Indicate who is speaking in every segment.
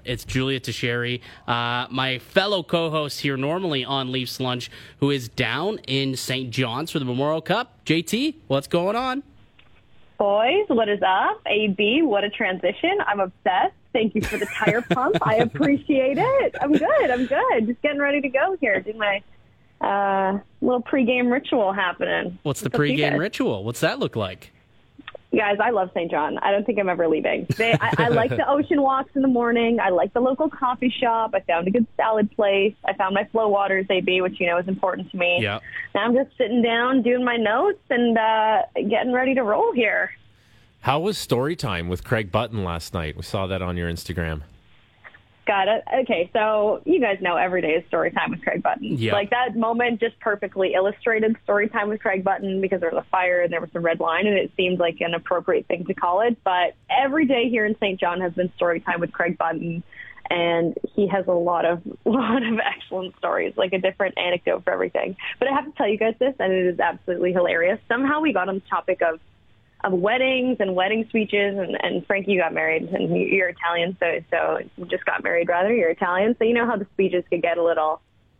Speaker 1: It's Julia Teixeira, my fellow co-host here normally on Leafs Lunch, who is down in St. John's for the Memorial Cup. JT, what's going on?
Speaker 2: Boys, what is up? AB, what a transition. I'm obsessed. Thank you for the tire pump. I appreciate it. I'm good. Just getting ready to go here. Do my little pregame ritual happening.
Speaker 1: What's the pregame ritual? What's that look like?
Speaker 2: Guys, I love St. John. I don't think I'm ever leaving. I like the ocean walks in the morning. I like the local coffee shop. I found a good salad place. I found my Flow Waters, AB, which you know is important to me.
Speaker 1: Yeah.
Speaker 2: Now I'm just sitting down, doing my notes, and getting ready to roll here.
Speaker 3: How was story time with Craig Button last night? We saw that on your Instagram.
Speaker 2: Got it. Okay, so you guys know every day is story time with Craig Button.
Speaker 1: Yeah.
Speaker 2: Like that moment just perfectly illustrated story time with Craig Button because there was a fire and there was some red line and it seemed like an appropriate thing to call it. But every day here in St. John has been story time with Craig Button, and he has a lot of excellent stories, like a different anecdote for everything. But I have to tell you guys this, and it is absolutely hilarious. Somehow we got on the topic of weddings and wedding speeches, and Frankie, you got married, and you're Italian, so you just got married, rather. You're Italian, so you know how the speeches could get a little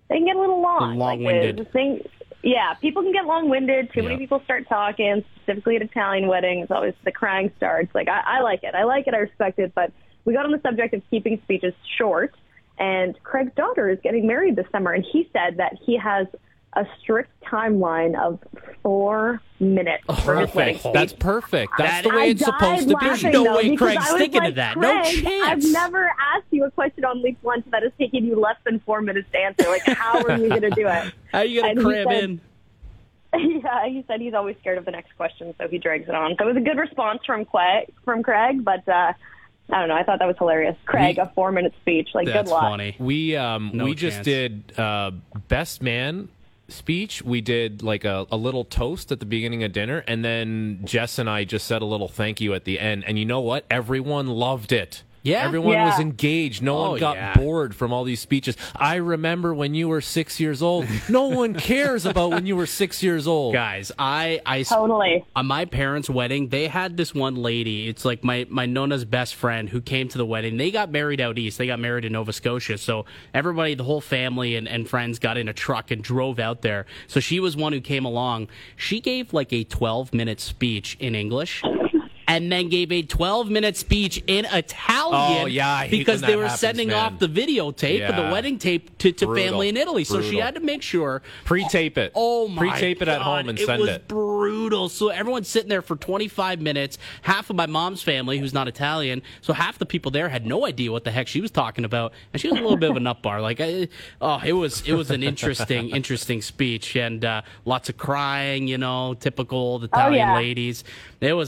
Speaker 2: long.
Speaker 1: Long-winded.
Speaker 2: Yeah, people can get long-winded. Too many people start talking, specifically at Italian weddings. Always the crying starts. Like, I like it. I respect it, but we got on the subject of keeping speeches short, and Craig's daughter is getting married this summer, and he said that he has a strict timeline of 4 minutes for his wedding speech.
Speaker 3: That's perfect. That's the way it's supposed to be.
Speaker 1: There's no way Craig's sticking to that. No chance.
Speaker 2: I've never asked you a question on Leafs Lunch that has taken you less than 4 minutes to answer. Like, how are you going to do it?
Speaker 1: How are you going to cram in?
Speaker 2: Yeah, he said he's always scared of the next question, so he drags it on. So it was a good response from Craig, but I don't know. I thought that was hilarious. Craig, a 4-minute speech. Like, good luck.
Speaker 1: That's funny.
Speaker 3: We just did best man speech. We did like a little toast at the beginning of dinner, and then Jess and I just said a little thank you at the end. And you know what? Everyone loved it.
Speaker 1: Yeah?
Speaker 3: Everyone was engaged. No one got bored from all these speeches. I remember when you were 6 years old. No one cares about when you were 6 years old.
Speaker 1: Guys, I
Speaker 2: totally.
Speaker 1: On my parents' wedding, they had this one lady. It's like my Nona's best friend who came to the wedding. They got married out east. They got married in Nova Scotia. So everybody, the whole family and friends got in a truck and drove out there. So she was one who came along. She gave like a 12-minute speech in English, and then gave a 12-minute speech in Italian.
Speaker 3: Oh, yeah, I hate
Speaker 1: because
Speaker 3: when
Speaker 1: they
Speaker 3: that
Speaker 1: were
Speaker 3: happens,
Speaker 1: sending
Speaker 3: man.
Speaker 1: off the videotape of the wedding tape to family in Italy. So she had to make sure.
Speaker 3: Pre-tape it.
Speaker 1: Oh, my
Speaker 3: Pre-tape it at home and send it.
Speaker 1: It was brutal. So everyone's sitting there for 25 minutes. Half of my mom's family, who's not Italian, so half the people there had no idea what the heck she was talking about. And she was a little bit of a nut bar. Like, it was an interesting speech. And lots of crying, typical old Italian ladies. It was,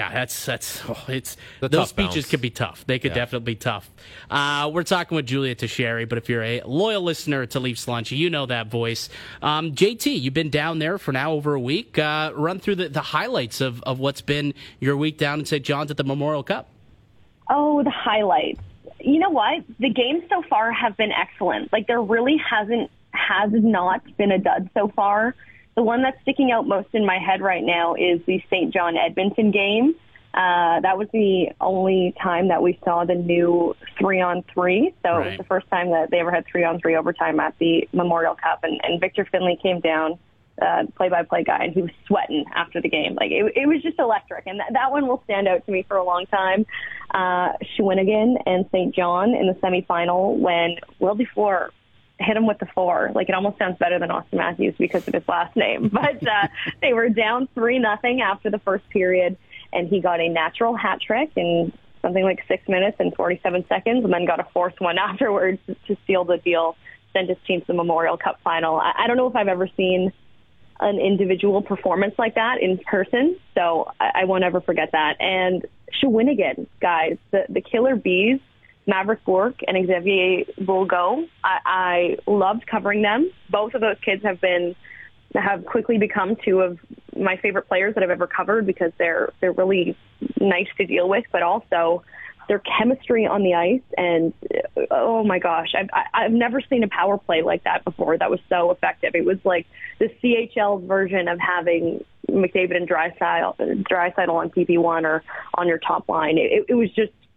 Speaker 1: those speeches could be tough. They could definitely be tough. We're talking with Julia Teixeira, but if you're a loyal listener to Leafs Lunch, you know that voice. JT, you've been down there for now over a week. Run through the highlights of what's been your week down in St. John's at the Memorial Cup.
Speaker 2: Oh, the highlights. You know what? The games so far have been excellent. Like, there really has not been a dud so far. The one that's sticking out most in my head right now is the St. John Edmonton game. That was the only time that we saw the new 3-on-3. So It was the first time that they ever had 3-on-3 overtime at the Memorial Cup. And Victor Finlay came down, play-by-play guy, and he was sweating after the game. Like, it was just electric. And that one will stand out to me for a long time. Shawinigan and St. John in the semifinal when Wildy Floor hit him with the 4. Like, it almost sounds better than Austin Matthews because of his last name. But they were down 3-0 after the first period, and he got a natural hat trick in something like 6 minutes and 47 seconds, and then got a fourth one afterwards to seal the deal, send his team to the Memorial Cup final. I don't know if I've ever seen an individual performance like that in person, so I won't ever forget that. And Shawinigan, guys, the Killer Bees, Maverick Bourque and Xavier Bourgault. I loved covering them. Both of those kids have quickly become two of my favorite players that I've ever covered because they're really nice to deal with, but also their chemistry on the ice. And oh my gosh, I've never seen a power play like that before. That was so effective. It was like the CHL version of having McDavid and Draisaitl on PP1 or on your top line. It was just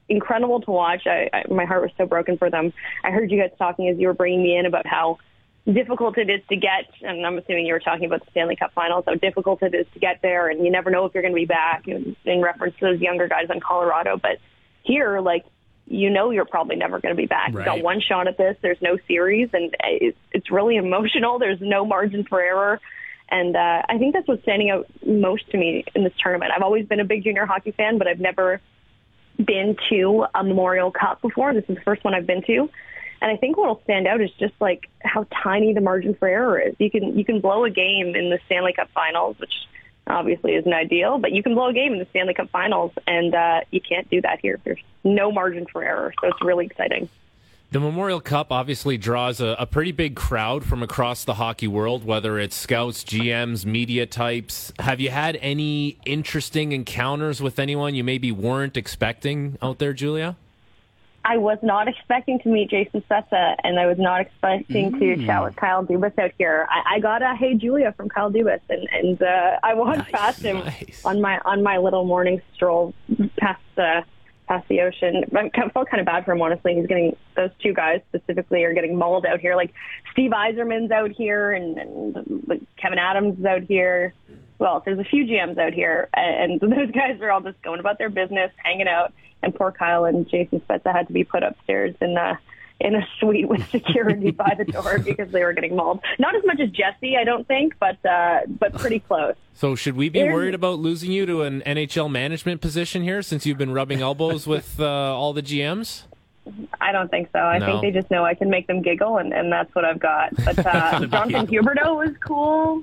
Speaker 2: incredible to watch. My heart was so broken for them. I heard you guys talking as you were bringing me in about how difficult it is to get, and I'm assuming you were talking about the Stanley Cup Finals, how difficult it is to get there, and you never know if you're going to be back, in reference to those younger guys in Colorado. But here, like, you're probably never going to be back.
Speaker 1: Right.
Speaker 2: You've got one shot at this. There's no series, and it's really emotional. There's no margin for error. And I think that's what's standing out most to me in this tournament. I've always been a big junior hockey fan, but I've never been to a Memorial Cup before. This is the first one I've been to. And I think what will stand out is just like how tiny the margin for error is. You can blow a game in the Stanley Cup Finals, which obviously isn't ideal, but you can blow a game in the Stanley Cup Finals, and you can't do that here. There's no margin for error, so it's really exciting.
Speaker 3: The Memorial Cup obviously draws a pretty big crowd from across the hockey world, whether it's scouts, GMs, media types. Have you had any interesting encounters with anyone you maybe weren't expecting out there, Julia?
Speaker 2: I was not expecting to meet Jason Spezza, and I was not expecting to chat with Kyle Dubas out here. I got a "Hey Julia" from Kyle Dubas, and I walked past him on my little morning stroll past the ocean. I felt kind of bad for him, honestly. Those two guys specifically are getting mauled out here. Like Steve Yzerman's out here, and Kevin Adams is out here. Well, there's a few GMs out here, and those guys are all just going about their business, hanging out. And poor Kyle and Jason Spezza had to be put upstairs in a suite with security by the door because they were getting mauled. Not as much as Jesse, I don't think, but pretty close.
Speaker 3: So should we be worried about losing you to an NHL management position here since you've been rubbing elbows with all the GMs?
Speaker 2: I don't think so. I think they just know I can make them giggle, and that's what I've got. But Jonathan Huberdeau was cool.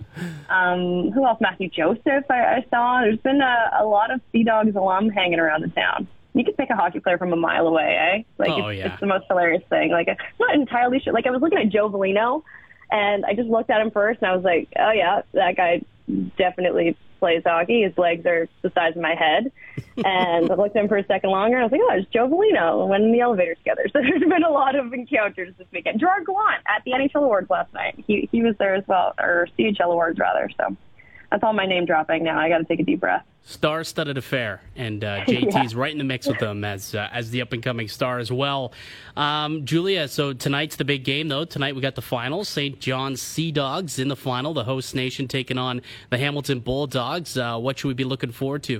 Speaker 2: Who else? Matthew Joseph I saw. There's been a lot of Sea Dogs alum hanging around the town. You could pick a hockey player from a mile away, eh? It's the most hilarious thing. Like, I'm not entirely sure. Like, I was looking at Joe Velino, and I just looked at him first, and I was like, oh, yeah, that guy definitely plays hockey. His legs are the size of my head. And I looked at him for a second longer, and I was like, oh, it's Joe Velino. And went in the elevator together. So there's been a lot of encounters this weekend. Gerard Gallant at the NHL Awards last night. He was there as well, or CHL Awards, rather. So that's all my name dropping now. I got to take a deep breath.
Speaker 1: Star-studded affair, and JT's right in the mix with them as the up-and-coming star as well. Julia, so tonight's the big game, though. Tonight we got the finals. St. John's Sea Dogs in the final, the host nation taking on the Hamilton Bulldogs. What should we be looking forward to?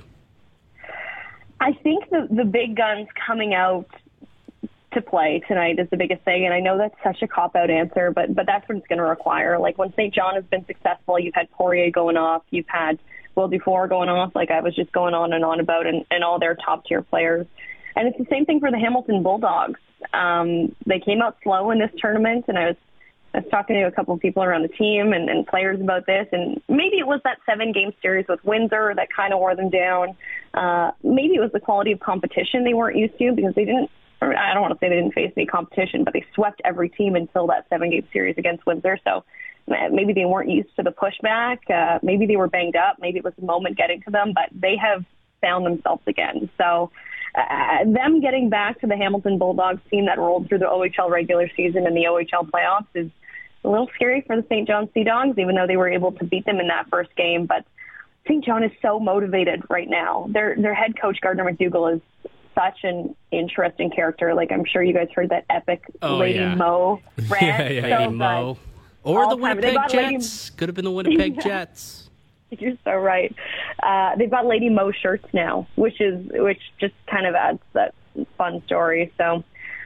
Speaker 2: I think the big guns coming out to play tonight is the biggest thing, and I know that's such a cop-out answer, but that's what it's going to require. Like, when St. John has been successful, you've had Poirier going off, you've had Will Dufour going off, like I was just going on and on about, and all their top-tier players. And it's the same thing for the Hamilton Bulldogs. They came out slow in this tournament, and I was talking to a couple of people around the team and players about this, and maybe it was that 7-game series with Windsor that kind of wore them down. Maybe it was the quality of competition they weren't used to, because they didn't, or I don't want to say they didn't face any competition, but they swept every team until that 7-game series against Windsor. So maybe they weren't used to the pushback. Maybe they were banged up. Maybe it was a moment getting to them, but they have found themselves again. So them getting back to the Hamilton Bulldogs team that rolled through the OHL regular season and the OHL playoffs is a little scary for the St. John Sea Dogs, even though they were able to beat them in that first game. But St. John is so motivated right now. Their head coach, Gardner McDougall, is such an interesting character. Like, I'm sure you guys heard that epic Lady Mo rant.
Speaker 1: Lady Mo. Or the Winnipeg Jets. Could have been the Winnipeg Jets.
Speaker 2: You're so right. They've got Lady Mo shirts now, which just kind of adds that fun story. So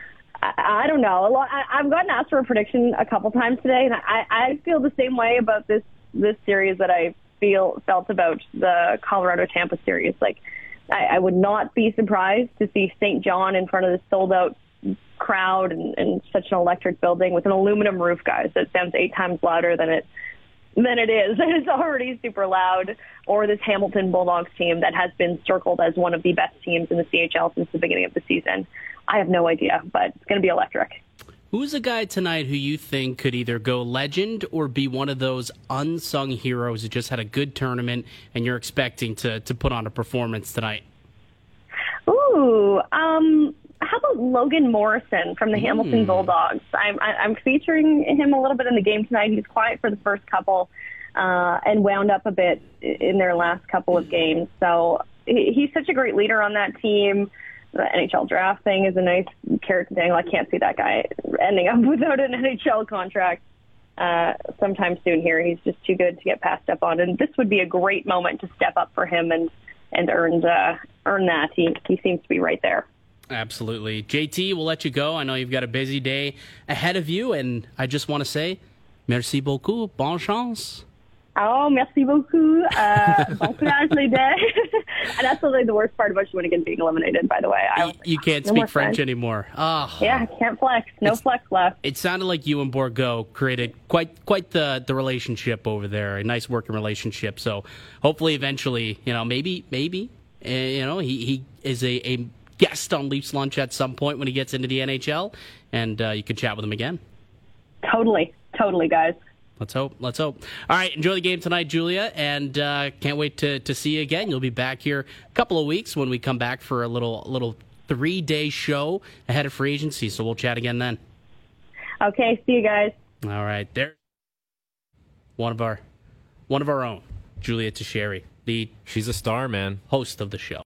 Speaker 2: I don't know. I've gotten asked for a prediction a couple times today, and I feel the same way about this series that I felt about the Colorado Tampa series. Like, I would not be surprised to see St. John in front of this sold-out crowd and such an electric building with an aluminum roof, guys. That sounds 8 times louder than it is. It's already super loud. Or this Hamilton Bulldogs team that has been circled as one of the best teams in the CHL since the beginning of the season. I have no idea, but it's going to be electric.
Speaker 1: Who's a guy tonight who you think could either go legend or be one of those unsung heroes who just had a good tournament and you're expecting to put on a performance tonight?
Speaker 2: Ooh, how about Logan Morrison from the Hamilton Bulldogs? I'm featuring him a little bit in the game tonight. He's quiet for the first couple and wound up a bit in their last couple of games. So he's such a great leader on that team. the NHL draft thing is a nice carrot to dangle. I can't see that guy ending up without an NHL contract sometime soon here. He's just too good to get passed up on. And this would be a great moment to step up for him and earn that. He seems to be right there.
Speaker 1: Absolutely. JT, we'll let you go. I know you've got a busy day ahead of you, and I just want to say, merci beaucoup. Bonne chance.
Speaker 2: Oh, merci beaucoup. Bon courage, les deux. And that's really the worst part about Shawinigan being eliminated, by the way.
Speaker 1: You can't speak French anymore. Oh.
Speaker 2: Yeah, I can't flex. No flex left.
Speaker 1: It sounded like you and Bourgault created quite the relationship over there, a nice working relationship. So hopefully eventually, maybe, he is a guest on Leafs Lunch at some point when he gets into the NHL, and you can chat with him again.
Speaker 2: Totally, guys.
Speaker 1: Let's hope. All right, enjoy the game tonight, Julia, and can't wait to see you again. You'll be back here a couple of weeks when we come back for a little 3-day show ahead of free agency, so we'll chat again then.
Speaker 2: Okay, see you guys.
Speaker 1: All right, there. One of our own, Julia Teixeira, she's
Speaker 3: a star, man,
Speaker 1: host of the show.